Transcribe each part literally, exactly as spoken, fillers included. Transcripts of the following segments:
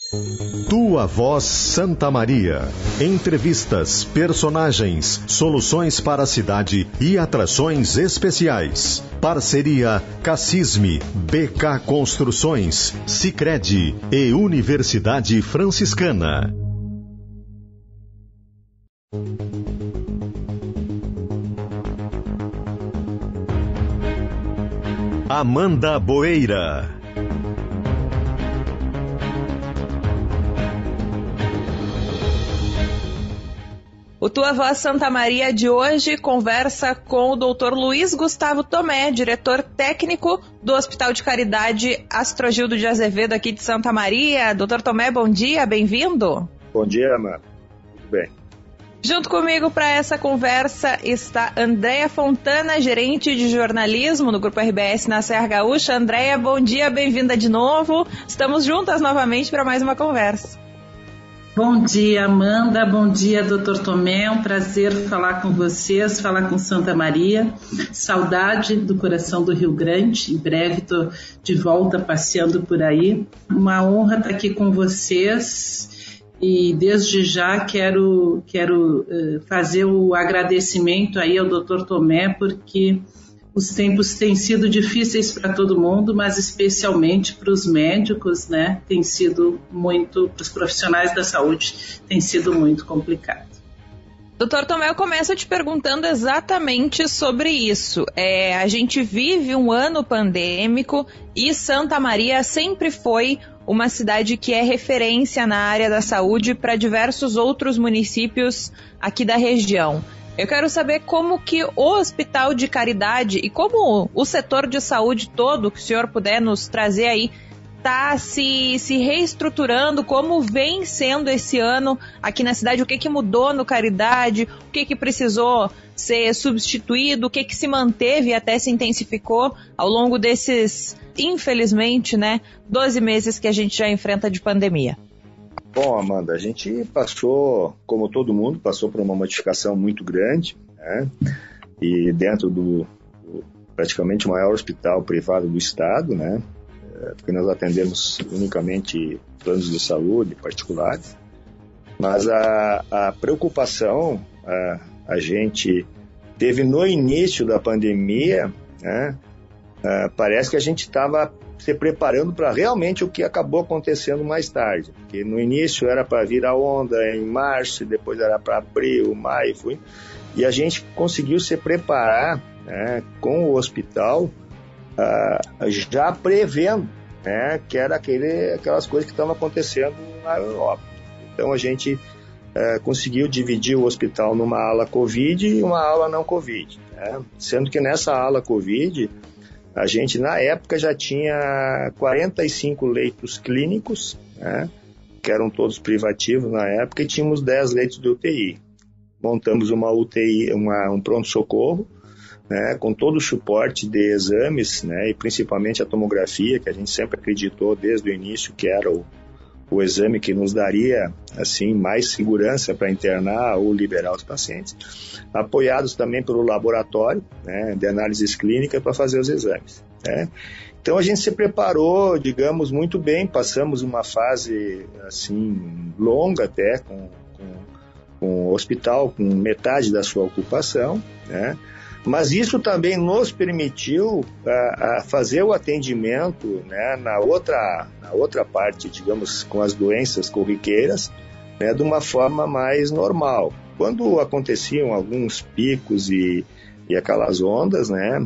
Tua Voz Santa Maria. Entrevistas, personagens, soluções para a cidade e atrações especiais. Parceria Cassisme, B K Construções, Sicredi e Universidade Franciscana. Amanda Boeira. O Tua Voz Santa Maria de hoje conversa com o doutor Luiz Gustavo Tomé, diretor técnico do Hospital de Caridade Astrogildo de Azevedo aqui de Santa Maria. doutor Tomé, bom dia, bem-vindo. Bom dia, Amanda. Tudo bem. Junto comigo para essa conversa está Andréia Fontana, gerente de jornalismo no Grupo R B S na Serra Gaúcha. Andréia, bom dia, bem-vinda de novo. Estamos juntas novamente para mais uma conversa. Bom dia, Amanda. Bom dia, doutor Tomé. É um prazer falar com vocês, falar com Santa Maria. Saudade do coração do Rio Grande. Em breve estou de volta passeando por aí. Uma honra estar aqui com vocês. E desde já quero, quero uh, fazer o agradecimento aí ao doutor Tomé, porque os tempos têm sido difíceis para todo mundo, mas especialmente para os médicos, né? Tem sido muito, para os profissionais da saúde, tem sido muito complicado. doutor Tomé, eu começo te perguntando exatamente sobre isso. É, a gente vive um ano pandêmico e Santa Maria sempre foi uma cidade que é referência na área da saúde para diversos outros municípios aqui da região. Eu quero saber como que o Hospital de Caridade e como o setor de saúde todo, que o senhor puder nos trazer aí, está se, se reestruturando, como vem sendo esse ano aqui na cidade, o que, que mudou no Caridade, o que, que precisou ser substituído, o que, que se manteve e até se intensificou ao longo desses, infelizmente, né, doze meses que a gente já enfrenta de pandemia. Bom, Amanda, a gente passou, como todo mundo, passou por uma modificação muito grande, né? E dentro do, do praticamente o maior hospital privado do estado, né? Porque nós atendemos unicamente planos de saúde particulares, mas a, a preocupação a, a gente teve no início da pandemia, né? A, parece que a gente estava se preparando para realmente o que acabou acontecendo mais tarde, porque no início era para vir a onda em março, depois era para abril, maio, foi, e a gente conseguiu se preparar, né, com o hospital, uh, já prevendo, né, que era aquele, aquelas coisas que estavam acontecendo na Europa. Então a gente uh, conseguiu dividir o hospital numa ala Covid e uma ala não Covid, né, sendo que nessa ala Covid a gente, na época, já tinha quarenta e cinco leitos clínicos, né, que eram todos privativos na época, e tínhamos dez leitos de U T I. Montamos uma U T I, uma, um pronto-socorro, né, com todo o suporte de exames, né, e principalmente a tomografia, que a gente sempre acreditou desde o início que era o, o exame que nos daria assim, mais segurança para internar ou liberar os pacientes, apoiados também pelo laboratório, né, de análises clínicas para fazer os exames, né. Então a gente se preparou, digamos, muito bem, passamos uma fase assim, longa até, com, com, com o hospital, com metade da sua ocupação, né. Mas isso também nos permitiu a, a fazer o atendimento, né, na, outra, na outra parte, digamos, com as doenças corriqueiras, né, de uma forma mais normal. Quando aconteciam alguns picos e, e aquelas ondas, né,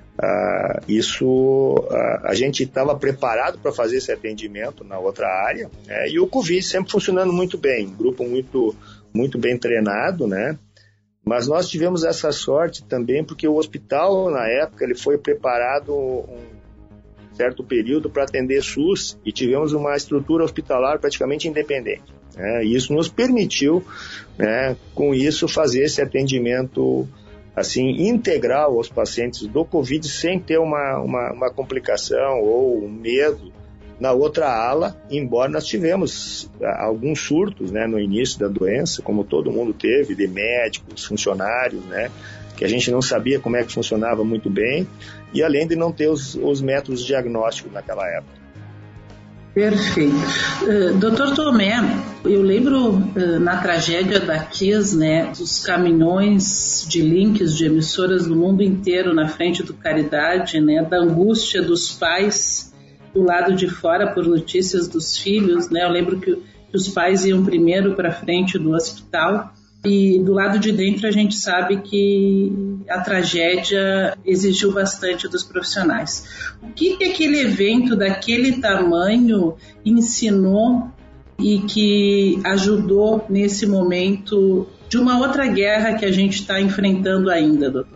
a, isso, a, a gente estava preparado para fazer esse atendimento na outra área, né, e o Covid sempre funcionando muito bem, um grupo muito, muito bem treinado, né. Mas nós tivemos essa sorte também porque o hospital, na época, ele foi preparado um certo período para atender SUS e tivemos uma estrutura hospitalar praticamente independente, né? E isso nos permitiu, né, com isso, fazer esse atendimento assim, integral aos pacientes do Covid sem ter uma, uma, uma complicação ou um medo na outra ala, embora nós tivemos alguns surtos, né, no início da doença, como todo mundo teve, de médicos, funcionários, né, que a gente não sabia como é que funcionava muito bem, e além de não ter os, os métodos diagnósticos naquela época. Perfeito. Uh, doutor Tomé, eu lembro uh, na tragédia da Kiss, né, dos caminhões de links de emissoras do mundo inteiro na frente do Caridade, né, da angústia dos pais do lado de fora por notícias dos filhos, né? Eu lembro que, que os pais iam primeiro para frente do hospital e do lado de dentro a gente sabe que a tragédia exigiu bastante dos profissionais. O que, que aquele evento daquele tamanho ensinou e que ajudou nesse momento de uma outra guerra que a gente está enfrentando ainda, doutor?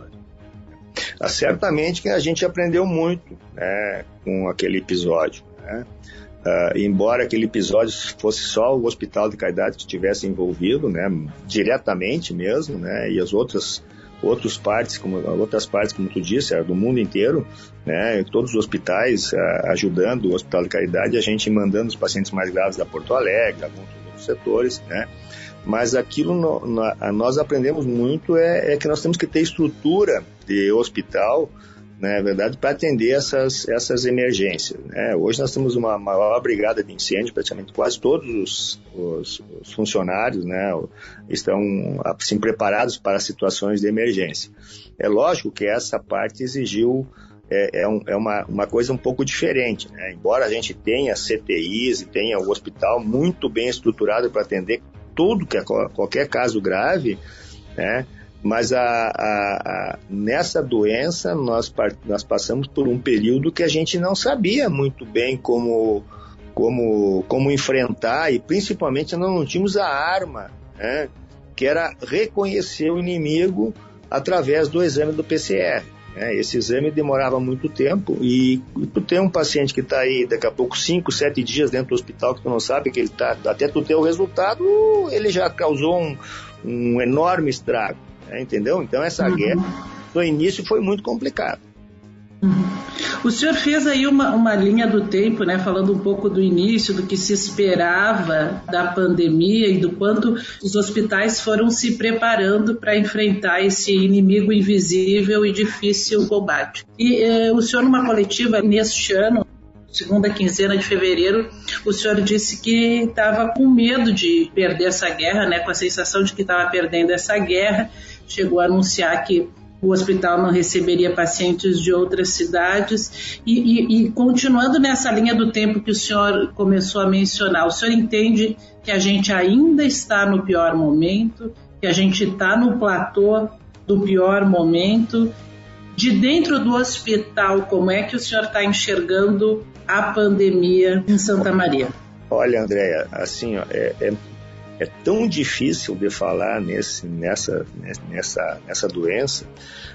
Ah, certamente que a gente aprendeu muito, né, com aquele episódio, né? Uh, embora aquele episódio fosse só o Hospital de Caridade que estivesse envolvido, né, diretamente mesmo, né, e as outras outras partes, como outras partes, como tu disse, era do mundo inteiro, né, todos os hospitais uh, ajudando o Hospital de Caridade, a gente mandando os pacientes mais graves da Porto Alegre, alguns outros setores, né. Mas aquilo no, no, nós aprendemos muito é, é que nós temos que ter estrutura de hospital, né, verdade, para atender essas, essas emergências, né? Hoje nós temos uma maior brigada de incêndio, praticamente quase todos os, os, os funcionários, né, estão assim, preparados para situações de emergência. É lógico que essa parte exigiu, é, é, um, é uma, uma coisa um pouco diferente, né? Embora a gente tenha C T Is e tenha o hospital muito bem estruturado para atender tudo, que é qualquer caso grave, né? Mas a, a, a, nessa doença nós, nós passamos por um período que a gente não sabia muito bem como, como, como enfrentar e principalmente nós não tínhamos a arma, né, que era reconhecer o inimigo através do exame do P C R. Né? Esse exame demorava muito tempo e tu tem um paciente que está aí daqui a pouco cinco, sete dias dentro do hospital que tu não sabe que ele está, até tu ter o resultado, ele já causou um, um enorme estrago. É, entendeu? Então essa uhum. guerra no início foi muito complicada. Uhum. O senhor fez aí uma, uma linha do tempo, né, falando um pouco do início, do que se esperava da pandemia e do quanto os hospitais foram se preparando para enfrentar esse inimigo invisível e difícil combate. E eh, o senhor, numa coletiva neste ano, segunda quinzena de fevereiro, o senhor disse que estava com medo de perder essa guerra, né, com a sensação de que estava perdendo essa guerra. Chegou a anunciar que o hospital não receberia pacientes de outras cidades e, e, e continuando nessa linha do tempo que o senhor começou a mencionar, o senhor entende que a gente ainda está no pior momento, que a gente está no platô do pior momento? De dentro do hospital, como é que o senhor está enxergando a pandemia em Santa Maria? Olha, Andréia, assim, ó, é, é, é tão difícil de falar nesse, nessa, nessa, nessa doença,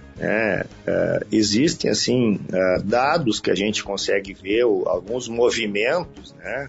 né? Uh, existem, assim, uh, dados que a gente consegue ver, o, alguns movimentos, né?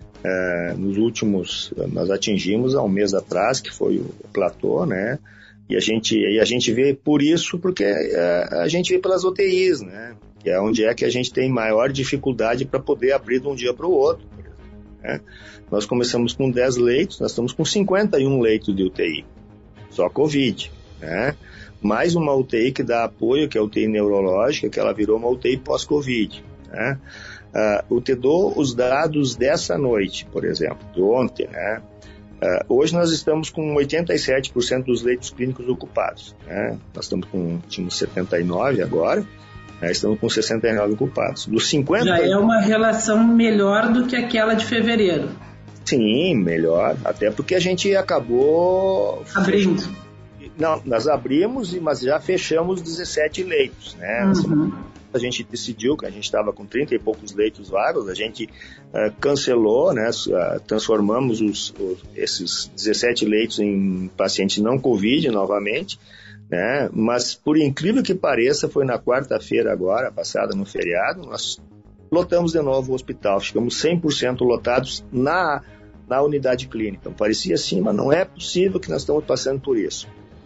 Uh, nos últimos, nós atingimos há um mês atrás, que foi o platô, né? E a gente, e a gente vê por isso, porque uh, a gente vê pelas U T Is, né? Que é onde é que a gente tem maior dificuldade para poder abrir de um dia para o outro, né? Nós começamos com dez leitos, nós estamos com cinquenta e um leitos de U T I, só Covid, né? Mais uma U T I que dá apoio, que é a U T I neurológica, que ela virou uma U T I pós-Covid, né? Uh, eu te dou os dados dessa noite, por exemplo, de ontem, né? Uh, hoje nós estamos com oitenta e sete por cento dos leitos clínicos ocupados, né? Nós estamos com, tínhamos setenta e nove agora, né? Estamos com sessenta e nove ocupados. Dos cinquenta... Já é uma relação melhor do que aquela de fevereiro. Sim, melhor, até porque a gente acabou... Abrindo. Não, nós abrimos, mas já fechamos dezessete leitos, né? Uhum. A gente decidiu que a gente estava com trinta e poucos leitos vagos, a gente uh, cancelou, né? Uh, transformamos os, os, esses dezessete leitos em pacientes não Covid novamente, né? Mas, por incrível que pareça, foi na quarta-feira agora, passada no feriado, nós lotamos de novo o hospital, ficamos cem por cento lotados na, na unidade clínica. Então, parecia assim, mas não é possível que nós estamos passando por isso.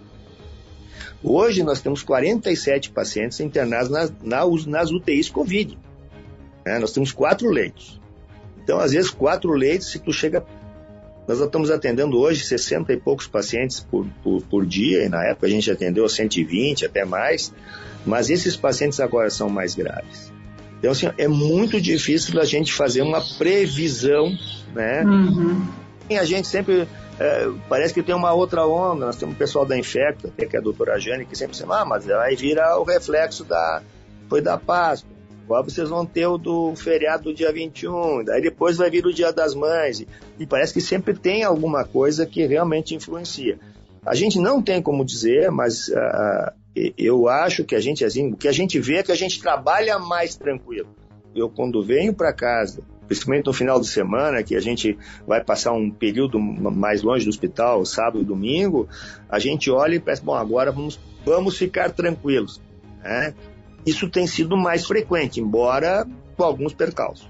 Hoje nós temos quarenta e sete pacientes internados nas, nas, nas U T Is Covid, né? Nós temos quatro leitos. Então, às vezes, quatro leitos, se tu chega... Nós estamos atendendo hoje sessenta e poucos pacientes por, por, por dia, e na época a gente atendeu cento e vinte, até mais, mas esses pacientes agora são mais graves. Então, assim, é muito difícil da gente fazer uma previsão, né? Uhum. E a gente sempre, é, parece que tem uma outra onda, nós temos o pessoal da Infecta, até que é a doutora Jane, que sempre diz, ah, mas aí vira o reflexo da, foi da Páscoa, agora vocês vão ter o do feriado do dia vinte e um, daí depois vai vir o Dia das Mães, e, e parece que sempre tem alguma coisa que realmente influencia. A gente não tem como dizer, mas uh, eu acho que a gente, assim, o que a gente vê é que a gente trabalha mais tranquilo. Eu, quando venho para casa, principalmente no final de semana, que a gente vai passar um período mais longe do hospital, sábado e domingo, a gente olha e pensa, bom, agora vamos, vamos ficar tranquilos, né? Isso tem sido mais frequente, embora com alguns percalços.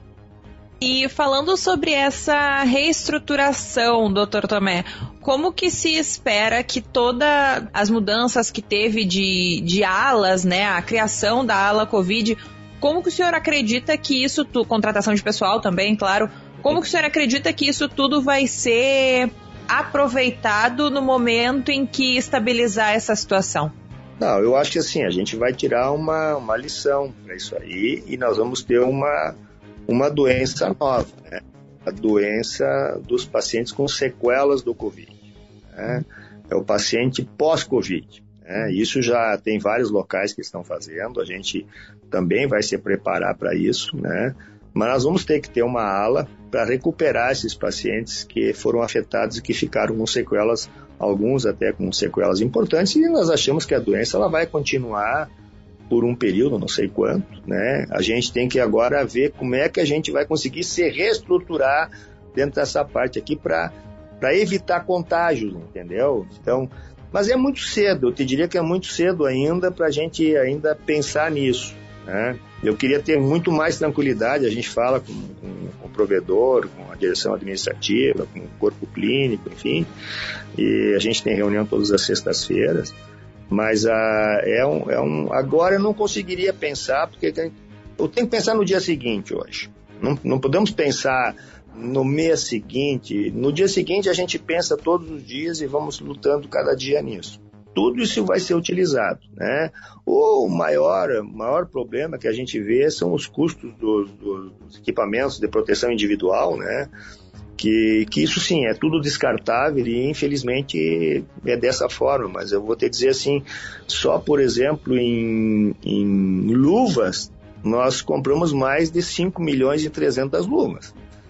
E falando sobre essa reestruturação, doutor Tomé, como que se espera que todas as mudanças que teve de, de alas, né, a criação da ala Covid, como que o senhor acredita que isso tudo, contratação de pessoal também, claro, como que o senhor acredita que isso tudo vai ser aproveitado no momento em que estabilizar essa situação? Não, eu acho que assim, a gente vai tirar uma, uma lição para isso aí e nós vamos ter uma... uma doença nova, né? A doença dos pacientes com sequelas do Covid, né? É o paciente pós-Covid, né? Isso já tem vários locais que estão fazendo, a gente também vai se preparar para isso, né? Mas nós vamos ter que ter uma ala para recuperar esses pacientes que foram afetados e que ficaram com sequelas, alguns até com sequelas importantes, e nós achamos que a doença ela vai continuar por um período, não sei quanto, né? A gente tem que agora ver como é que a gente vai conseguir se reestruturar dentro dessa parte aqui para evitar contágios, entendeu? Então, mas é muito cedo, eu te diria que é muito cedo ainda para a gente ainda pensar nisso, né? Eu queria ter muito mais tranquilidade, a gente fala com, com, com o provedor, com a direção administrativa, com o corpo clínico, enfim, e a gente tem reunião todas as sextas-feiras. Mas ah, é um, é um, agora eu não conseguiria pensar, porque eu tenho que pensar no dia seguinte hoje. Não, não podemos pensar no mês seguinte. No dia seguinte a gente pensa todos os dias e vamos lutando cada dia nisso. Tudo isso vai ser utilizado, né? O maior, maior problema que a gente vê são os custos dos, dos equipamentos de proteção individual, né? Que, que isso sim, é tudo descartável e infelizmente é dessa forma, mas eu vou te dizer assim, só por exemplo em, em luvas, nós compramos mais de cinco milhões e trezentas luvas,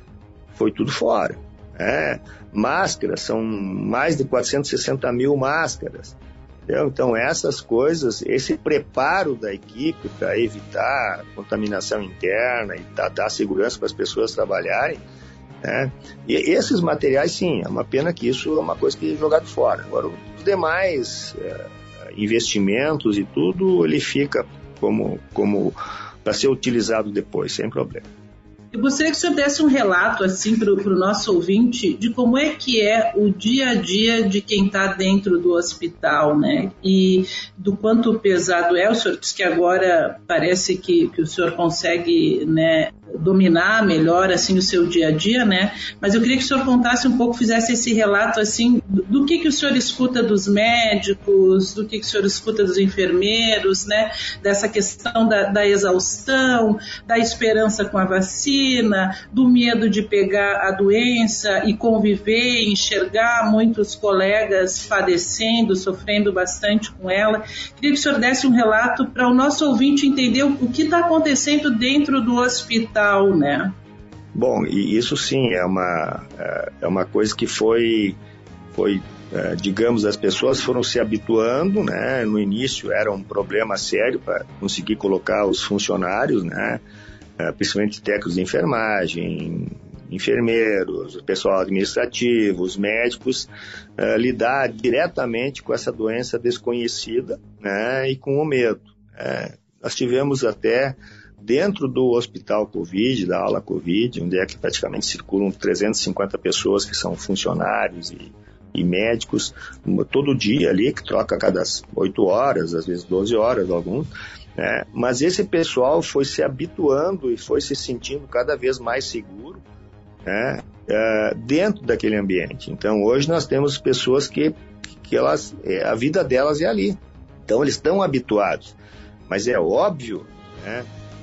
foi tudo fora, né? Máscaras, são mais de quatrocentos e sessenta mil máscaras, entendeu? Então essas coisas, esse preparo da equipe para evitar contaminação interna e dar, dar segurança para as pessoas trabalharem, né? E esses materiais, sim, é uma pena que isso é uma coisa que é jogado fora. Agora, os demais é, investimentos e tudo, ele fica como, como para ser utilizado depois, sem problema. Eu gostaria que o senhor desse um relato assim, para o nosso ouvinte de como é que é o dia a dia de quem está dentro do hospital, né? E do quanto pesado é. O senhor disse que agora parece que, que o senhor consegue, né, dominar melhor assim, o seu dia a dia, né? Mas eu queria que o senhor contasse um pouco, fizesse esse relato assim, do, do que, que o senhor escuta dos médicos, do que, que o senhor escuta dos enfermeiros, né? Dessa questão da, da exaustão, da esperança com a vacina, do medo de pegar a doença e conviver, enxergar muitos colegas padecendo, sofrendo bastante com ela. Queria que o senhor desse um relato para o nosso ouvinte entender o que está acontecendo dentro do hospital, né? Bom, e isso sim é uma, é uma coisa que foi, foi digamos, as pessoas foram se habituando, né? No início era um problema sério para conseguir colocar os funcionários, né? Principalmente técnicos de enfermagem, enfermeiros, pessoal administrativo, os médicos, uh, lidar diretamente com essa doença desconhecida, né, e com o medo. É, nós tivemos até dentro do hospital Covid, da ala Covid, onde é que praticamente circulam trezentas e cinquenta pessoas que são funcionários e, e médicos, todo dia ali, que troca a cada oito horas, às vezes doze horas alguns. É, mas esse pessoal foi se habituando e foi se sentindo cada vez mais seguro, né, é, dentro daquele ambiente. Então hoje nós temos pessoas que, que elas, a vida delas é ali, então eles estão habituados, mas é óbvio, né,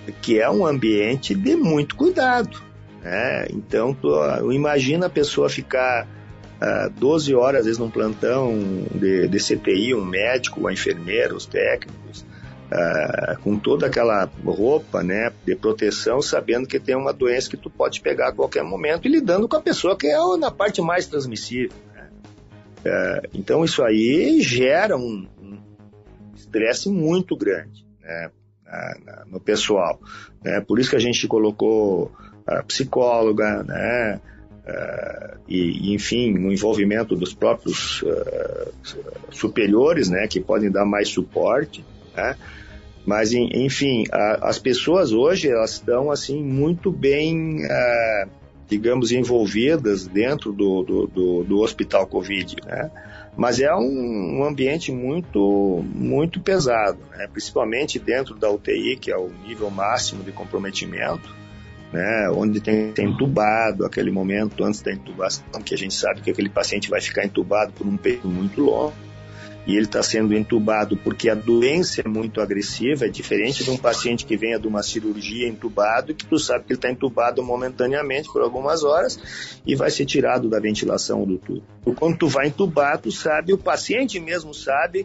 que é um ambiente de muito cuidado, né? Então, tu, imagina a pessoa ficar uh, doze horas, às vezes, num plantão de, de C T I, um médico, a enfermeira, os técnicos, uh, com toda aquela roupa, né, de proteção, sabendo que tem uma doença que tu pode pegar a qualquer momento e lidando com a pessoa que é na parte mais transmissível, né? Uh, então, isso aí gera um estresse muito grande, né, na, na, no pessoal, né? Por isso que a gente colocou a psicóloga, né, uh, e, enfim, no envolvimento dos próprios uh, superiores, né, que podem dar mais suporte, né? Mas, enfim, a, as pessoas hoje, elas estão, assim, muito bem, uh, digamos, envolvidas dentro do, do, do, do hospital Covid, né? Mas é um, um ambiente muito, muito pesado, né? Principalmente dentro da U T I, que é o nível máximo de comprometimento, né? Onde tem que ser entubado, aquele momento antes da intubação, que a gente sabe que aquele paciente vai ficar entubado por um período muito longo, e ele está sendo entubado porque a doença é muito agressiva, é diferente de um paciente que venha de uma cirurgia entubado, que tu sabe que ele está entubado momentaneamente por algumas horas e vai ser tirado da ventilação do tubo. Quando tu vai entubar, tu sabe, o paciente mesmo sabe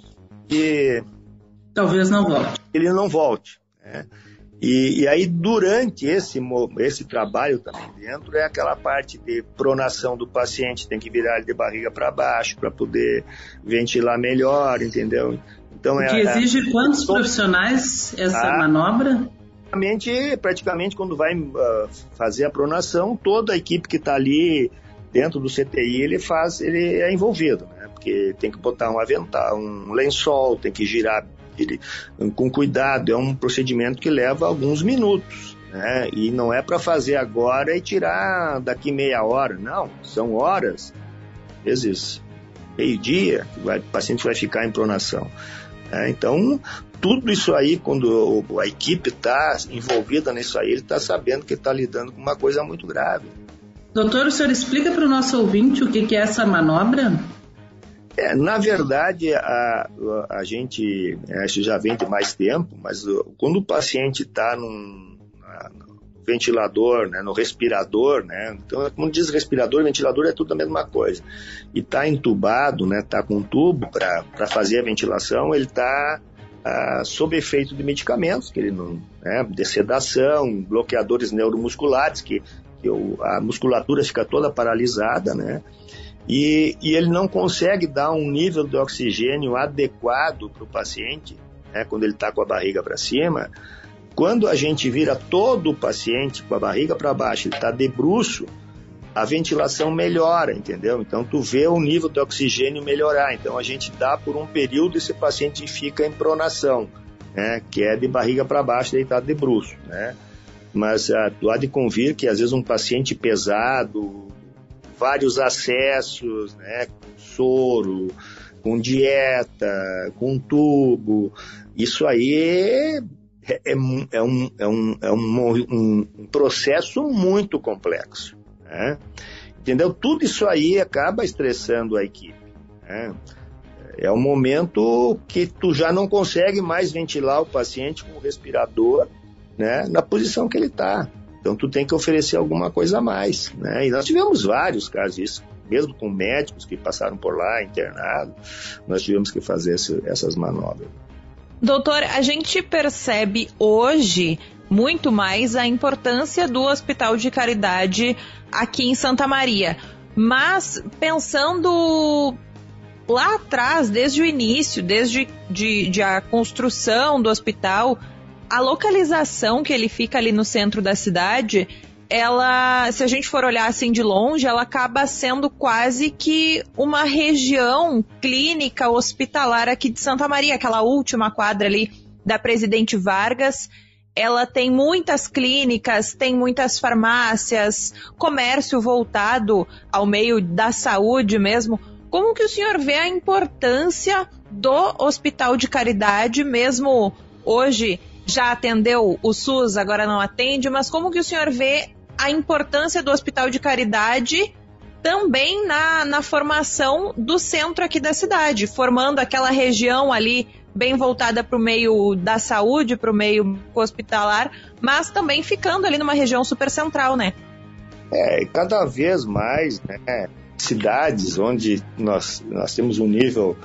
que talvez não volte. Ele não volte, né? E, e aí, durante esse, esse trabalho também dentro, é aquela parte de pronação do paciente, tem que virar ele de barriga para baixo para poder ventilar melhor, entendeu? Então, é, que exige é, quantos é, profissionais essa a, manobra? Praticamente, praticamente, quando vai uh, fazer a pronação, toda a equipe que está ali dentro do C T I, ele, faz, ele é envolvido, né? Porque tem que botar um avental, um lençol, tem que girar ele, com cuidado, é um procedimento que leva alguns minutos, né? E não é para fazer agora e tirar daqui meia hora, não, são horas, às vezes meio-dia, que vai, o paciente vai ficar em pronação, né? Então, tudo isso aí, quando a equipe está envolvida nisso aí, ele está sabendo que está lidando com uma coisa muito grave. Doutor, o senhor explica para o nosso ouvinte o que, que é essa manobra? É, na verdade, a, a gente, isso já vem de mais tempo, mas quando o paciente está no ventilador, né, no respirador, né, então, como diz respirador e ventilador, é tudo a mesma coisa, e está entubado, né, está com um tubo para fazer a ventilação, ele está ah, sob efeito de medicamentos, que ele não, né, de sedação, bloqueadores neuromusculares, que, que a musculatura fica toda paralisada, né? E, e ele não consegue dar um nível de oxigênio adequado para o paciente, né, quando ele está com a barriga para cima. Quando a gente vira todo o paciente com a barriga para baixo, ele está de bruço, a ventilação melhora, entendeu? Então tu vê o nível de oxigênio melhorar. Então a gente dá por um período e esse paciente fica em pronação, né, que é de barriga para baixo, deitado de bruço, né? Mas ah, tu há de convir que às vezes um paciente pesado, vários acessos, né, com soro, com dieta, com tubo, isso aí é, é, é, um, é, um, é um, um processo muito complexo, né? Entendeu? Tudo isso aí acaba estressando a equipe, né? É um momento que tu já não consegue mais ventilar o paciente com o respirador, né, na posição que ele está. Então, tu tem que oferecer alguma coisa a mais, né? E nós tivemos vários casos disso, mesmo com médicos que passaram por lá, internados, nós tivemos que fazer esse, essas manobras. Doutor, a gente percebe hoje muito mais a importância do Hospital de Caridade aqui em Santa Maria, mas pensando lá atrás, desde o início, desde de, de a construção do hospital, a localização que ele fica ali no centro da cidade, ela, se a gente for olhar assim de longe, ela acaba sendo quase que uma região clínica hospitalar aqui de Santa Maria, aquela última quadra ali da Presidente Vargas. Ela tem muitas clínicas, tem muitas farmácias, comércio voltado ao meio da saúde mesmo. Como que o senhor vê a importância do Hospital de Caridade, mesmo hoje já atendeu o SUS, agora não atende, mas como que o senhor vê a importância do Hospital de Caridade também na, na formação do centro aqui da cidade, formando aquela região ali bem voltada para o meio da saúde, para o meio hospitalar, mas também ficando ali numa região super central, né? É, cada vez mais, né, cidades onde nós, nós temos um nível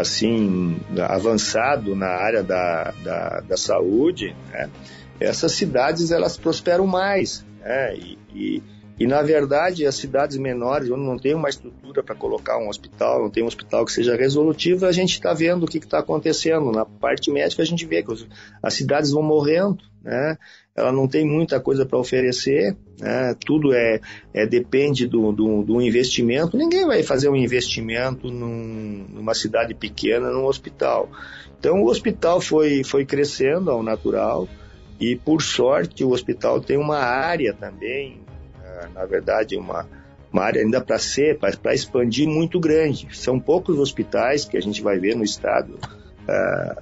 assim avançado na área da, da, da saúde, né, essas cidades elas prosperam mais, né, e, e, e na verdade as cidades menores, onde não tem uma estrutura para colocar um hospital, não tem um hospital que seja resolutivo, a gente está vendo o que está acontecendo. Na parte médica a gente vê que os, as cidades vão morrendo, né, ela não tem muita coisa para oferecer, né? Tudo é, é, depende do, do, do investimento. Ninguém vai fazer um investimento num, numa cidade pequena, num hospital. Então o hospital foi, foi crescendo ao natural e, por sorte, o hospital tem uma área também, na verdade, uma, uma área ainda para ser, para expandir muito grande. São poucos hospitais que a gente vai ver no estado uh,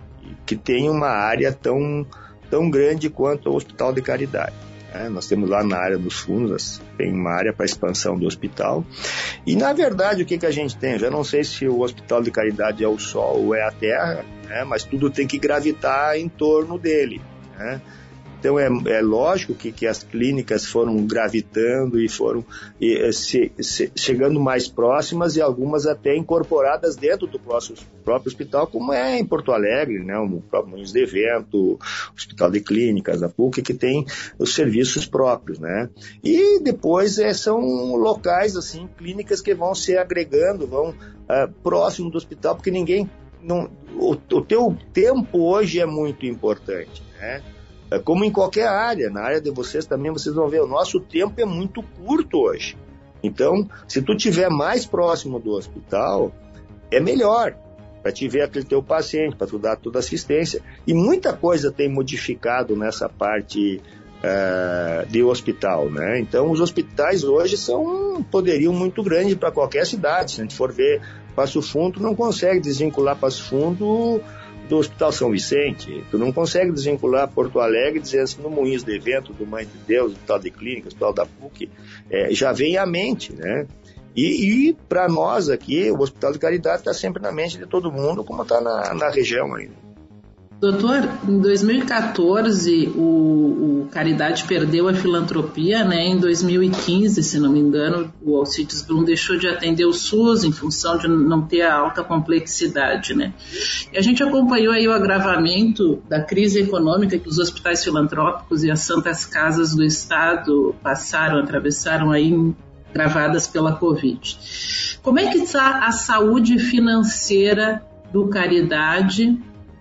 que tem uma área tão... tão grande quanto o Hospital de Caridade. É, nós temos lá na área dos fundos, tem uma área para expansão do hospital. E, na verdade, o que, que a gente tem? Eu já não sei se o Hospital de Caridade é o Sol ou é a Terra, né, mas tudo tem que gravitar em torno dele, né? Então, é, é lógico que, que as clínicas foram gravitando e foram e, se, se, chegando mais próximas e algumas até incorporadas dentro do próprio, próprio hospital, como é em Porto Alegre, né, o próprio Moinhos de Vento, o Hospital de Clínicas, a P U C, que tem os serviços próprios, né? E depois é, são locais, assim, clínicas que vão se agregando, vão uh, próximo do hospital, porque ninguém... Não, o, o teu tempo hoje é muito importante, né? Como em qualquer área, na área de vocês também vocês vão ver, o nosso tempo é muito curto hoje. Então, se tu estiver mais próximo do hospital, é melhor para te ver aquele teu paciente, para tu dar toda a assistência. E muita coisa tem modificado nessa parte uh, de hospital, né? Então, os hospitais hoje são um poderio muito grande para qualquer cidade. Se a gente for ver Passo Fundo, não consegue desvincular Passo Fundo do Hospital São Vicente, tu não consegue desvincular Porto Alegre dizendo assim, no Moinhos de Vento, do Mãe de Deus, Hospital de Clínicas, Hospital da P U C, é, já vem à mente, né? E, e para nós aqui, o Hospital de Caridade está sempre na mente de todo mundo, como está na, na região ainda. Doutor, em dois mil e quatorze o, o Caridade perdeu a filantropia, né? Em dois mil e quinze, se não me engano, o Alcides Brum deixou de atender o SUS em função de não ter a alta complexidade, né? E a gente acompanhou aí o agravamento da crise econômica que os hospitais filantrópicos e as santas casas do Estado passaram, atravessaram aí gravadas pela Covid. Como é que está a saúde financeira do Caridade?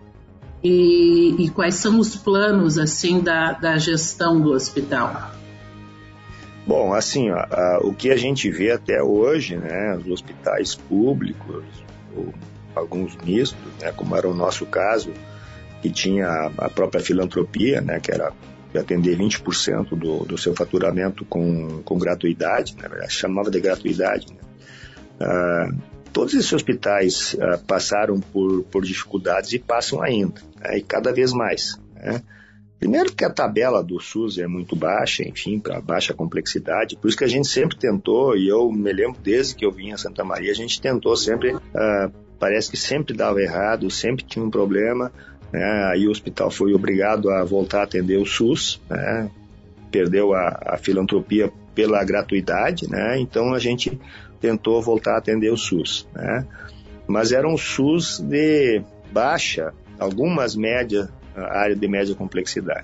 E, e quais são os planos assim da, da gestão do hospital? Bom, assim, ó, a, o que a gente vê até hoje, né, os hospitais públicos, ou alguns mistos, né, como era o nosso caso, que tinha a, a própria filantropia, né, que era de atender vinte por cento do, do seu faturamento com, com gratuidade, né, chamava de gratuidade, né. Ah, Todos esses hospitais uh, passaram por, por dificuldades e passam ainda, né, e cada vez mais, né? Primeiro que a tabela do SUS é muito baixa, enfim, para baixa complexidade, por isso que a gente sempre tentou, e eu me lembro desde que eu vim a Santa Maria, a gente tentou sempre, uh, parece que sempre dava errado, sempre tinha um problema, né, aí o hospital foi obrigado a voltar a atender o SUS, né, perdeu a, a filantropia pela gratuidade, né, então a gente tentou voltar a atender o SUS, né? Mas era um SUS de baixa, algumas médias, área de média complexidade.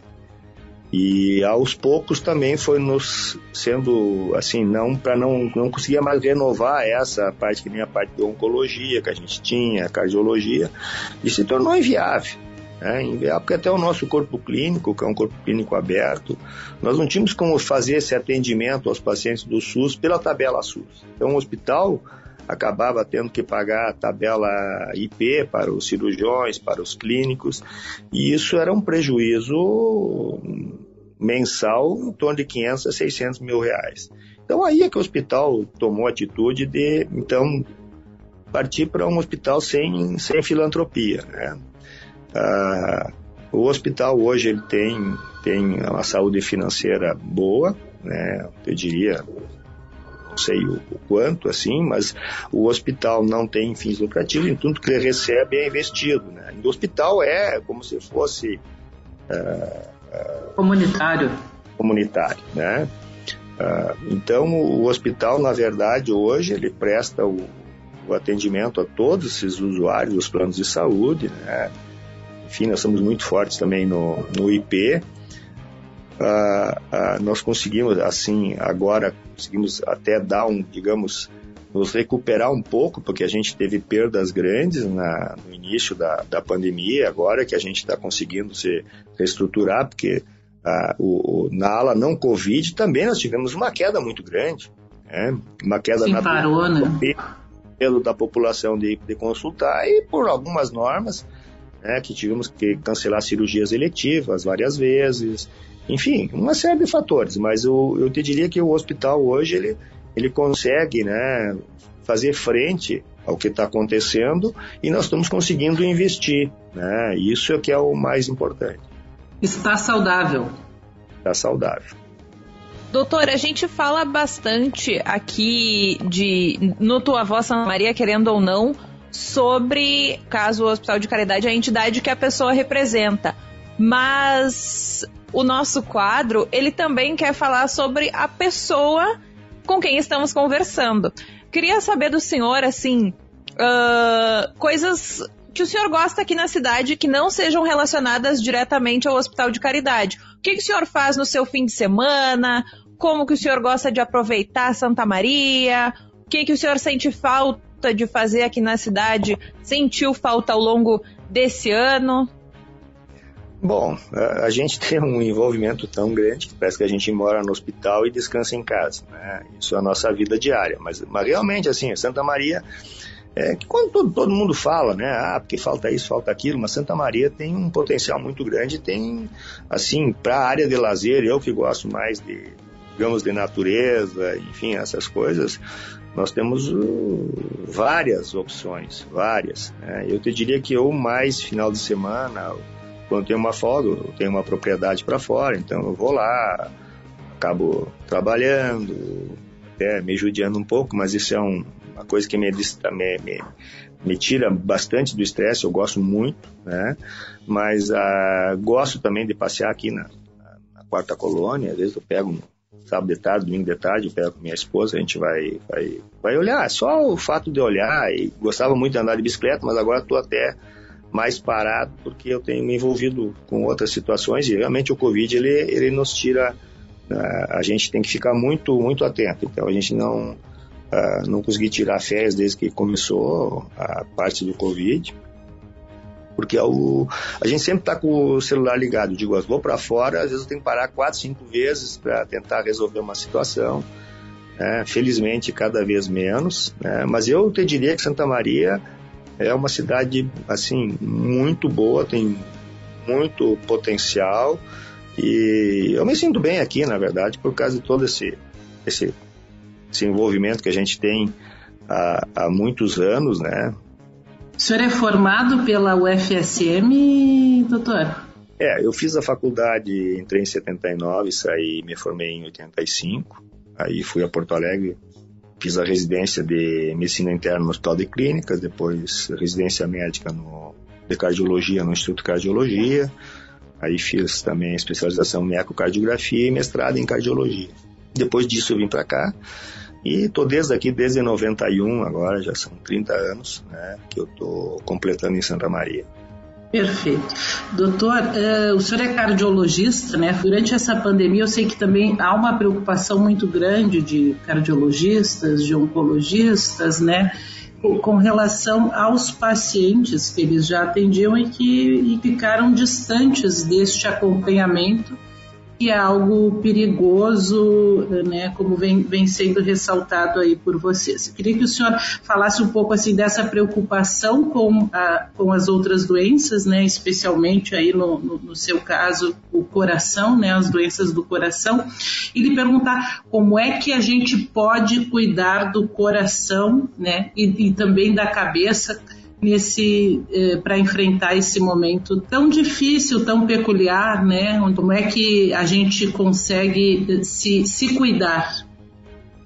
E aos poucos também foi nos sendo assim, não para não não conseguia mais renovar essa parte, que nem a parte de oncologia que a gente tinha, cardiologia, e se tornou inviável. É, inviável, porque até o nosso corpo clínico, que é um corpo clínico aberto, nós não tínhamos como fazer esse atendimento aos pacientes do SUS pela tabela SUS. Então o hospital acabava tendo que pagar a tabela I P para os cirurgiões, para os clínicos, e isso era um prejuízo mensal em torno de quinhentos a seiscentos mil reais. Então aí é que o hospital tomou a atitude de, então, partir para um hospital sem, sem filantropia, né? Ah, o hospital hoje ele tem, tem uma saúde financeira boa, né? Eu diria não sei o, o quanto, assim, mas o hospital não tem fins lucrativos, e tudo que ele recebe é investido, né? O hospital é como se fosse uh, uh, comunitário. Comunitário, né? Uh, então, o hospital, na verdade, hoje, ele presta o, o atendimento a todos esses usuários dos planos de saúde, né? Enfim, nós somos muito fortes também no, no I P. Uh, uh, nós conseguimos, assim, agora, conseguimos até dar um, digamos, nos recuperar um pouco, porque a gente teve perdas grandes na, no início da, da pandemia, agora que a gente está conseguindo se reestruturar, porque Ah, o, o, na ala não Covid também nós tivemos uma queda muito grande, né? Uma queda Sim, na parou, né? pelo da população de, de consultar e por algumas normas, né, que tivemos que cancelar cirurgias eletivas várias vezes, enfim, uma série de fatores, mas eu, eu te diria que o hospital hoje ele, ele consegue, né, fazer frente ao que está acontecendo e nós estamos conseguindo investir, né? Isso é que é o mais importante. Está saudável. Está saudável. Doutor, a gente fala bastante aqui de, no Tua Voz Santa Maria, querendo ou não, sobre, caso o Hospital de Caridade, a entidade que a pessoa representa. Mas o nosso quadro, ele também quer falar sobre a pessoa com quem estamos conversando. Queria saber do senhor, assim, uh, coisas que o senhor gosta aqui na cidade que não sejam relacionadas diretamente ao Hospital de Caridade. O que, que o senhor faz no seu fim de semana? Como que o senhor gosta de aproveitar Santa Maria? O que, que o senhor sente falta de fazer aqui na cidade? Sentiu falta ao longo desse ano? Bom, a, a gente tem um envolvimento tão grande que parece que a gente mora no hospital e descansa em casa, né? Isso é a nossa vida diária. Mas, mas realmente, assim, Santa Maria... É que quando todo, todo mundo fala, né, ah, porque falta isso, falta aquilo, mas Santa Maria tem um potencial muito grande, tem, assim, para a área de lazer, eu que gosto mais de, digamos, de natureza, enfim, essas coisas, nós temos uh, várias opções, várias, né? Eu te diria que eu mais final de semana, quando tenho uma folga, eu tenho uma propriedade para fora, então eu vou lá, acabo trabalhando, até me judiando um pouco, mas isso é um uma coisa que me, me, me, me tira bastante do estresse, eu gosto muito, né? Mas uh, gosto também de passear aqui na, na Quarta Colônia, às vezes eu pego sábado de tarde, domingo de tarde, eu pego com minha esposa, a gente vai, vai, vai olhar, só o fato de olhar, e gostava muito de andar de bicicleta, mas agora estou até mais parado, porque eu tenho me envolvido com outras situações, e realmente o Covid, ele, ele nos tira, uh, a gente tem que ficar muito, muito atento, então a gente não... Uh, não consegui tirar férias desde que começou a parte do Covid, porque é o, a gente sempre está com o celular ligado. Eu digo, eu vou para fora, às vezes eu tenho que parar quatro, cinco vezes para tentar resolver uma situação, né? Felizmente cada vez menos, né? Mas eu te diria que Santa Maria é uma cidade assim, muito boa, tem muito potencial e eu me sinto bem aqui, na verdade, por causa de todo esse, esse esse envolvimento que a gente tem há, há muitos anos, né? O senhor é formado pela U F S M, doutor? É, eu fiz a faculdade, entrei em setenta e nove, saí, me formei em oitenta e cinco, aí fui a Porto Alegre, fiz a residência de medicina interna no Hospital de Clínicas, depois residência médica no, de cardiologia no Instituto de Cardiologia, aí fiz também especialização em ecocardiografia e mestrado em cardiologia. Depois disso eu vim para cá, e estou desde aqui, desde noventa e um, agora já são trinta anos, né, que eu estou completando em Santa Maria. Perfeito. Doutor, uh, o senhor é cardiologista, né? Durante essa pandemia eu sei que também há uma preocupação muito grande de cardiologistas, de oncologistas, né? Com relação aos pacientes que eles já atendiam e que e ficaram distantes deste acompanhamento, que é algo perigoso, né, como vem, vem sendo ressaltado aí por vocês. Eu queria que o senhor falasse um pouco assim dessa preocupação com, a, com as outras doenças, né, especialmente aí no, no, no seu caso o coração, né, as doenças do coração, e lhe perguntar como é que a gente pode cuidar do coração, né, e, e também da cabeça nesse eh, para enfrentar esse momento tão difícil, tão peculiar, né? Como é que a gente consegue se, se cuidar?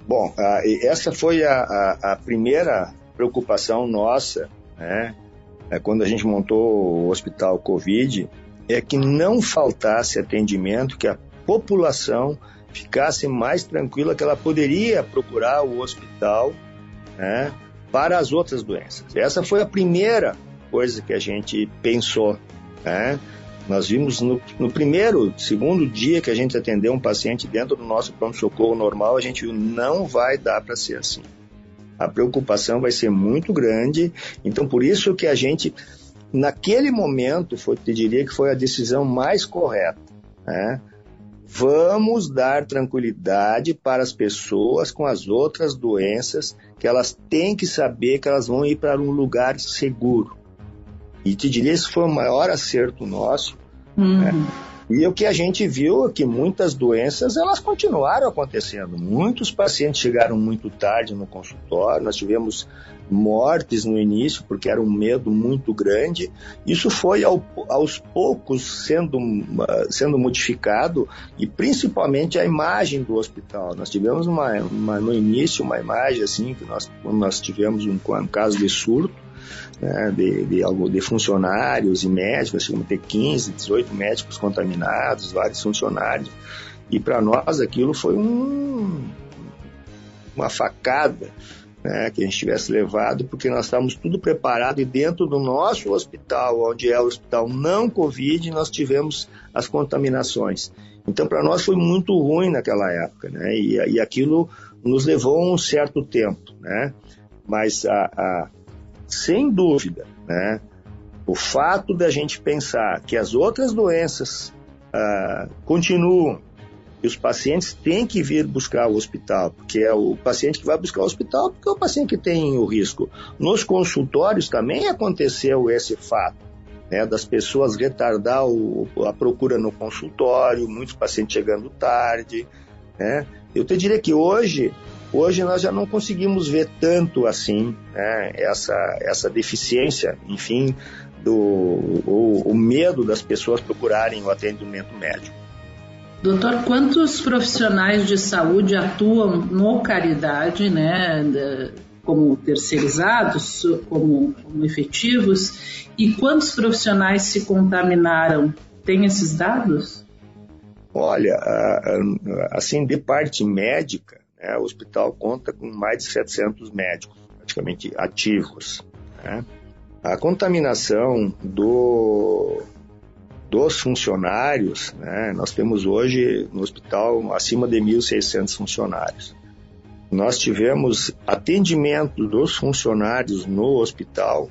Bom, a, essa foi a, a, a primeira preocupação nossa, né, é, quando a gente montou o Hospital Covid, é que não faltasse atendimento, que a população ficasse mais tranquila, que ela poderia procurar o hospital, né, para as outras doenças. Essa foi a primeira coisa que a gente pensou, né? Nós vimos no, no primeiro, segundo dia que a gente atendeu um paciente dentro do nosso pronto-socorro normal, a gente viu, não vai dar para ser assim. A preocupação vai ser muito grande, então por isso que a gente, naquele momento, foi, te diria que foi a decisão mais correta, né? Vamos dar tranquilidade para as pessoas com as outras doenças, que elas têm que saber que elas vão ir para um lugar seguro. E te diria, esse foi o maior acerto nosso. Uhum. Né? E o que a gente viu é que muitas doenças, elas continuaram acontecendo. Muitos pacientes chegaram muito tarde no consultório, nós tivemos mortes no início, porque era um medo muito grande. Isso foi ao, aos poucos sendo, sendo modificado, e principalmente a imagem do hospital. Nós tivemos uma, uma, no início uma imagem assim, que nós, quando nós tivemos um, um caso de surto, né, de, de, de funcionários e médicos, chegamos a ter quinze, dezoito médicos contaminados, vários funcionários, e para nós aquilo foi um, uma facada, né, que a gente tivesse levado, porque nós estávamos tudo preparado, e dentro do nosso hospital, onde é o hospital não Covid, nós tivemos as contaminações. Então para nós foi muito ruim naquela época, né, e, e aquilo nos levou um certo tempo, né, mas a, a sem dúvida, né, o fato da gente pensar que as outras doenças ah, continuam, e os pacientes têm que vir buscar o hospital, porque é o paciente que vai buscar o hospital, porque é o paciente que tem o risco. Nos consultórios também aconteceu esse fato, né, das pessoas retardar o, a procura no consultório, muitos pacientes chegando tarde, né. Eu te diria que hoje... Hoje nós já não conseguimos ver tanto assim, né, essa, essa deficiência, enfim, do, o, o medo das pessoas procurarem o atendimento médico. Doutor, quantos profissionais de saúde atuam no Caridade, né, como terceirizados, como, como efetivos, e quantos profissionais se contaminaram? Tem esses dados? Olha, assim, de parte médica, É, o hospital conta com mais de setecentos médicos, praticamente ativos, né? A contaminação do, dos funcionários, né, nós temos hoje no hospital acima de mil e seiscentos funcionários. Nós tivemos atendimento dos funcionários no hospital,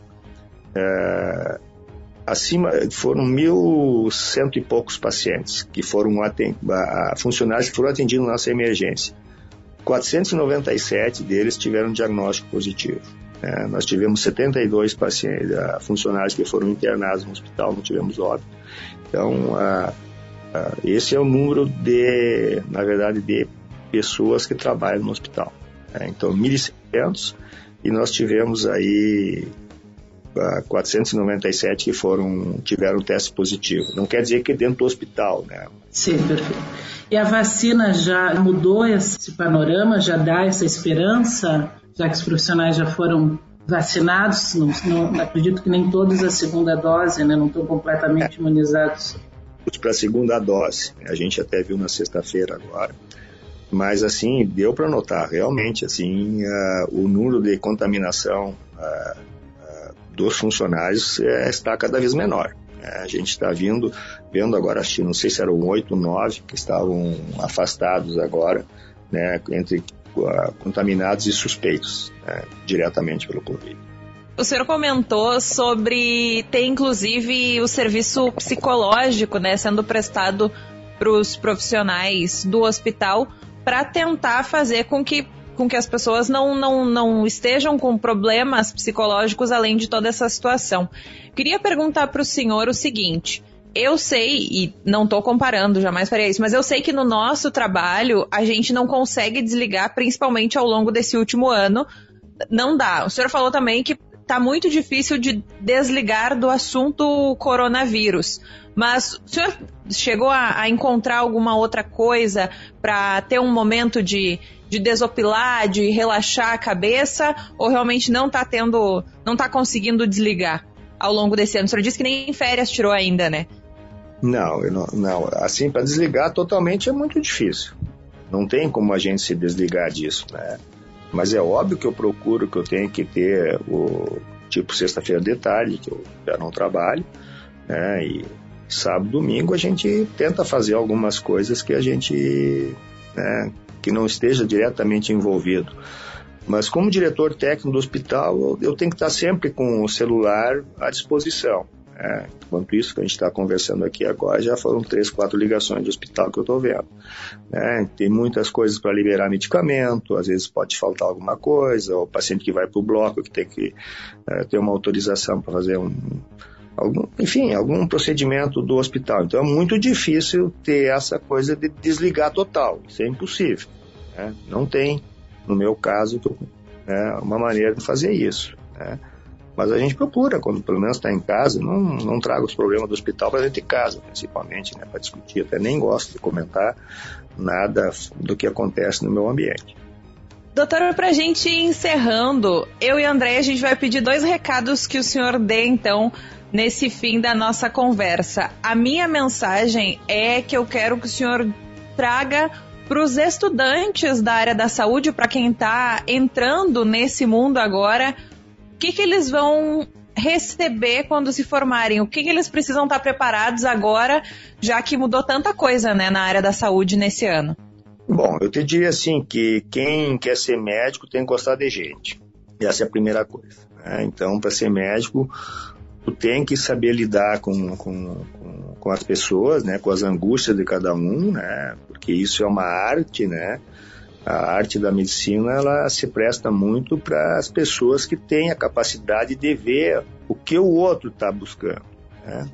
é, acima, foram mil cento e poucos pacientes, que foram atend, funcionários que foram atendidos na nossa emergência. quatrocentos e noventa e sete deles tiveram diagnóstico positivo. É, nós tivemos setenta e dois pacientes, uh, funcionários que foram internados no hospital, não tivemos óbito. Então, uh, uh, esse é o número de, na verdade, de pessoas que trabalham no hospital. É, então, mil e seiscentos, e nós tivemos aí uh, quatrocentos e noventa e sete que foram, tiveram teste positivo. Não quer dizer que é dentro do hospital, né? Sim, perfeito. E a vacina já mudou esse panorama, já dá essa esperança, já que os profissionais já foram vacinados? Não, não, acredito que nem todos a segunda dose, né, não estão completamente imunizados. Para a segunda dose, a gente até viu na sexta-feira agora, mas assim, deu para notar realmente assim, uh, o número de contaminação uh, uh, dos funcionários uh, está cada vez menor. A gente está vindo, vendo agora, acho que não sei se eram oito, nove que estavam afastados agora, né, entre uh, contaminados e suspeitos, né, diretamente pelo Covid. O senhor comentou sobre ter, inclusive, o serviço psicológico, né, sendo prestado para os profissionais do hospital para tentar fazer com que, com que as pessoas não, não, não estejam com problemas psicológicos além de toda essa situação. Queria perguntar para o senhor o seguinte: eu sei, e não estou comparando, jamais faria isso, mas eu sei que no nosso trabalho a gente não consegue desligar, principalmente ao longo desse último ano, não dá. O senhor falou também que tá muito difícil de desligar do assunto coronavírus. Mas o senhor chegou a, a encontrar alguma outra coisa para ter um momento de, de desopilar, de relaxar a cabeça, ou realmente não está tendo, não está conseguindo desligar ao longo desse ano? O senhor disse que nem férias tirou ainda, né? Não, eu não, não. Assim, para desligar totalmente é muito difícil. Não tem como a gente se desligar disso, né? Mas é óbvio que eu procuro que eu tenho que ter o tipo sexta-feira de tarde, que eu já não trabalho, né? E sábado, domingo a gente tenta fazer algumas coisas que a gente, né, que não esteja diretamente envolvido. Mas como diretor técnico do hospital, eu, eu tenho que estar sempre com o celular à disposição. Né? Enquanto isso que a gente está conversando aqui agora, já foram três, quatro ligações de hospital que eu estou vendo. Né? Tem muitas coisas para liberar medicamento, às vezes pode faltar alguma coisa, ou o paciente que vai para o bloco que tem que é, ter uma autorização para fazer um... Algum, enfim, algum procedimento do hospital. Então é muito difícil ter essa coisa de desligar total. Isso é impossível. Né? Não tem, no meu caso, né, uma maneira de fazer isso. Né? Mas a gente procura, quando pelo menos está em casa, não, não traga os problemas do hospital para dentro de casa, principalmente, né, para discutir. Até nem gosto de comentar nada do que acontece no meu ambiente. Doutora, para a gente ir encerrando, eu e a Andréia, a gente vai pedir dois recados que o senhor dê, então, nesse fim da nossa conversa. A minha mensagem é que eu quero que o senhor traga para os estudantes da área da saúde, para quem está entrando nesse mundo agora, o que, que eles vão receber quando se formarem? O que, que eles precisam estar preparados agora, já que mudou tanta coisa, né, na área da saúde nesse ano? Bom, eu te diria assim, que quem quer ser médico tem que gostar de gente. Essa é a primeira coisa. Né? Então, para ser médico, tu tem que saber lidar com, com, com, com as pessoas, né? Com as angústias de cada um, né? Porque isso é uma arte, né? A arte da medicina, ela se presta muito para as pessoas que têm a capacidade de ver o que o outro está buscando. Né?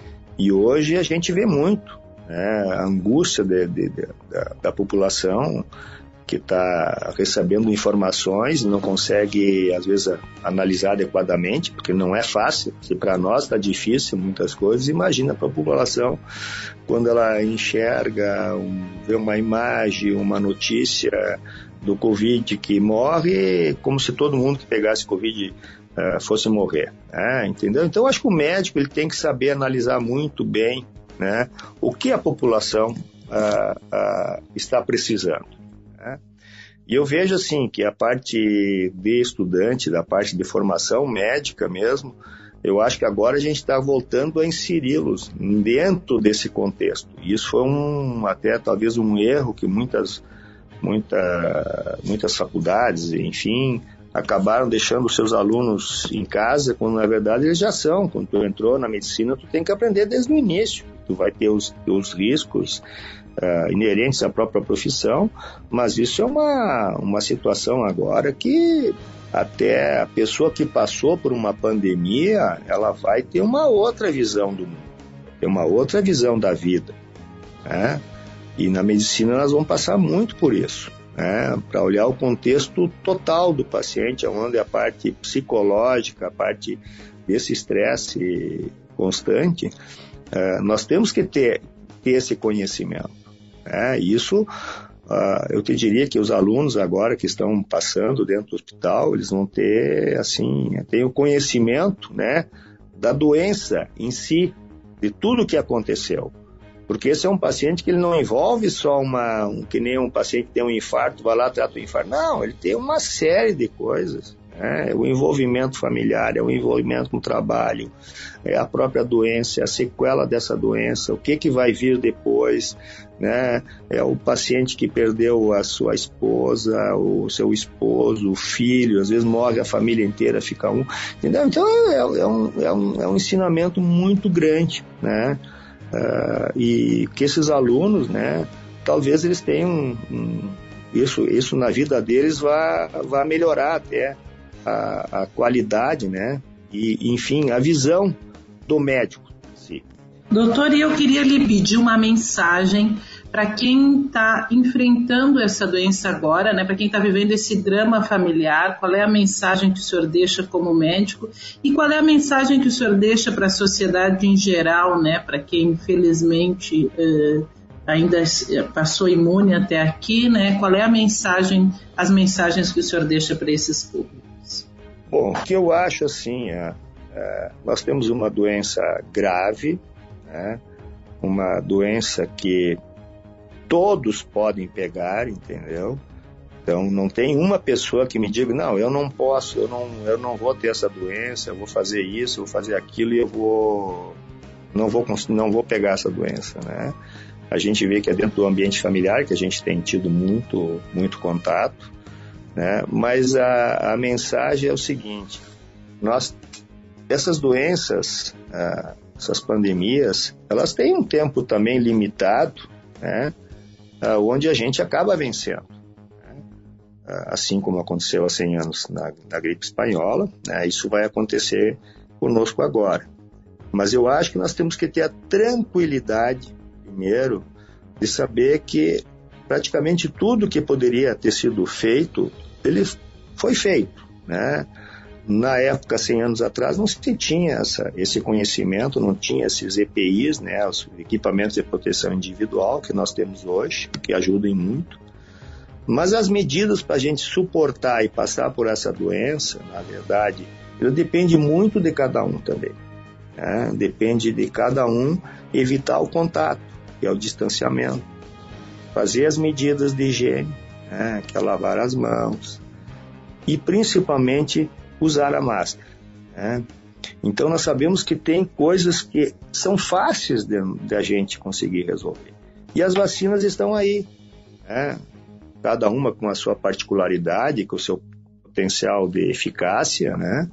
E hoje a gente vê muito, né? A angústia de, de, de, da, da população que está recebendo informações e não consegue, às vezes, analisar adequadamente, porque não é fácil. Se para nós está difícil muitas coisas, imagina para a população quando ela enxerga, um, vê uma imagem, uma notícia do Covid que morre, como se todo mundo que pegasse Covid uh, fosse morrer. Né? Entendeu? Então, acho que o médico ele tem que saber analisar muito bem, né, o que a população uh, uh, está precisando. Né? E eu vejo assim que a parte de estudante, da parte de formação médica mesmo, eu acho que agora a gente está voltando a inseri-los dentro desse contexto. E isso foi um, até talvez um erro que muitas, muita, muitas faculdades, enfim, acabaram deixando os seus alunos em casa, quando na verdade eles já são. Quando tu entrou na medicina, tu tem que aprender desde o início. Tu vai ter os, os riscos Uh, inerentes à própria profissão, mas isso é uma, uma situação agora que até a pessoa que passou por uma pandemia, ela vai ter uma outra visão do mundo, ter uma outra visão da vida, né? E na medicina nós vamos passar muito por isso, né? Para olhar o contexto total do paciente, onde a parte psicológica, a parte desse estresse constante, uh, nós temos que ter, ter esse conhecimento. É, isso, uh, eu te diria que os alunos agora que estão passando dentro do hospital, eles vão ter, assim, ter o conhecimento, né, da doença em si, de tudo o que aconteceu. Porque esse é um paciente que ele não envolve só uma, um, que nem um paciente que tem um infarto, vai lá e trata o infarto. Não, ele tem uma série de coisas. É o envolvimento familiar, é o envolvimento com o trabalho, é a própria doença, é a sequela dessa doença, o que, que vai vir depois, né? É o paciente que perdeu a sua esposa, o seu esposo, o filho, às vezes morre a família inteira, fica um, entendeu? Então é, é, um, é, um, é um ensinamento muito grande, né? Uh, e que esses alunos, né, talvez eles tenham um, isso, isso na vida deles vá, vá melhorar até A, a qualidade, né? E, enfim, a visão do médico. Sim. Doutor, eu queria lhe pedir uma mensagem para quem está enfrentando essa doença agora, né, para quem está vivendo esse drama familiar, qual é a mensagem que o senhor deixa como médico e qual é a mensagem que o senhor deixa para a sociedade em geral, né, para quem infelizmente eh, ainda passou imune até aqui, né, qual é a mensagem, as mensagens que o senhor deixa para esses públicos? Bom, o que eu acho assim, é, é, nós temos uma doença grave, né, uma doença que todos podem pegar, entendeu? Então, não tem uma pessoa que me diga, não, eu não posso, eu não, eu não vou ter essa doença, eu vou fazer isso, eu vou fazer aquilo e eu vou, não vou, não vou pegar essa doença, né? A gente vê que é dentro do ambiente familiar que a gente tem tido muito, muito contato, né? Mas a, a mensagem é o seguinte, nós, essas doenças, ah, essas pandemias, elas têm um tempo também limitado, né? Onde a gente acaba vencendo, né? Assim como aconteceu há cem anos na, na gripe espanhola, né? Isso vai acontecer conosco agora. Mas eu acho que nós temos que ter a tranquilidade, primeiro, de saber que praticamente tudo que poderia ter sido feito, ele foi feito, né? Na época, cem anos atrás, não se tinha essa, esse conhecimento, não tinha esses E P Is, né, os equipamentos de proteção individual que nós temos hoje, que ajudam muito. Mas as medidas para a gente suportar e passar por essa doença, na verdade, ele depende muito de cada um também, né? Depende de cada um evitar o contato, que é o distanciamento, fazer as medidas de higiene, né, que é lavar as mãos e principalmente usar a máscara, né? Então nós sabemos que tem coisas que são fáceis de, de a gente conseguir resolver. E as vacinas estão aí, né? Cada uma com a sua particularidade, com o seu potencial de eficácia, né?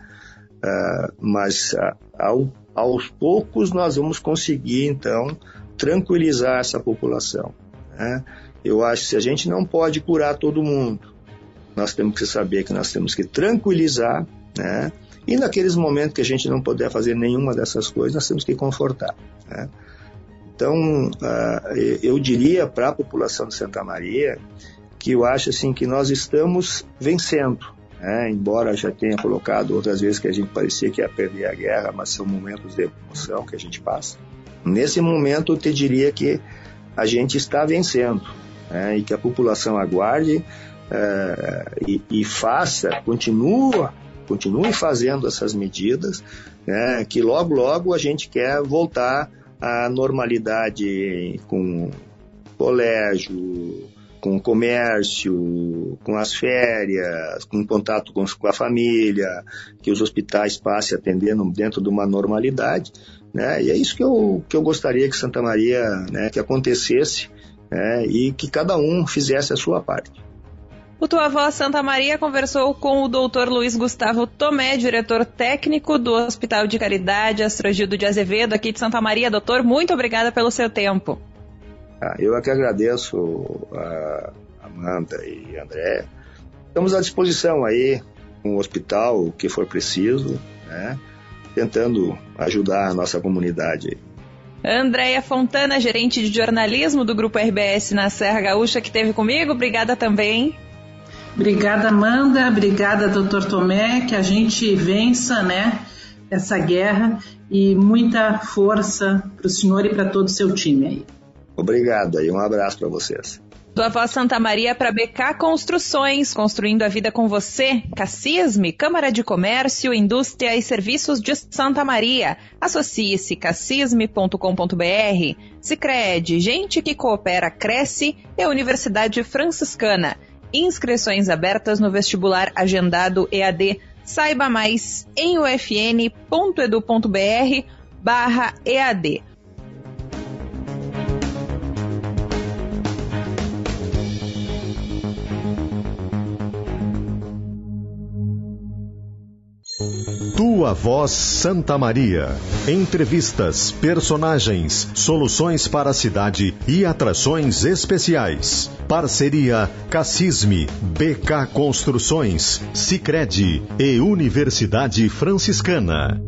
Uh, mas uh, ao, aos poucos nós vamos conseguir então tranquilizar essa população, né? Eu acho que se a gente não pode curar todo mundo, nós temos que saber que nós temos que tranquilizar, né? E naqueles momentos que a gente não puder fazer nenhuma dessas coisas, nós temos que confortar, né? Então, uh, eu diria para a população de Santa Maria que eu acho assim, que nós estamos vencendo, né? Embora já tenha colocado outras vezes que a gente parecia que ia perder a guerra, mas são momentos de emoção que a gente passa. Nesse momento, eu te diria que a gente está vencendo, né? E que a população aguarde uh, e, e faça, continua Continue fazendo essas medidas, né, que logo, logo a gente quer voltar à normalidade com colégio, com comércio, com as férias, com contato com, com a família, que os hospitais passem atendendo dentro de uma normalidade, né, e é isso que eu, que eu gostaria que Santa Maria, né, que acontecesse, né, e que cada um fizesse a sua parte. O Tua Voz Santa Maria conversou com o doutor Luiz Gustavo Tomé, diretor técnico do Hospital de Caridade Astrogildo de Azevedo, aqui de Santa Maria. Doutor, muito obrigada pelo seu tempo. Ah, eu é que agradeço a Amanda e a André. Estamos à disposição aí com o hospital, o que for preciso, né, tentando ajudar a nossa comunidade. Andréia Fontana, gerente de jornalismo do Grupo R B S na Serra Gaúcha, que esteve comigo. Obrigada também. Obrigada, Amanda. Obrigada, doutor Tomé. Que a gente vença, né, essa guerra e muita força para o senhor e para todo o seu time aí. Obrigado e um abraço para vocês. Tua Voz Santa Maria para B K Construções, construindo a vida com você. Cassisme, Câmara de Comércio, Indústria e Serviços de Santa Maria. Associe-se cassisme ponto com ponto b r. Sicredi, gente que coopera, cresce. E a Universidade Franciscana. Inscrições abertas no vestibular agendado E A D. Saiba mais em ufn ponto edu ponto br barra E A D. Tua Voz Santa Maria. Entrevistas, personagens, soluções para a cidade e atrações especiais. Parceria Cassisme, B K Construções, Sicredi e Universidade Franciscana.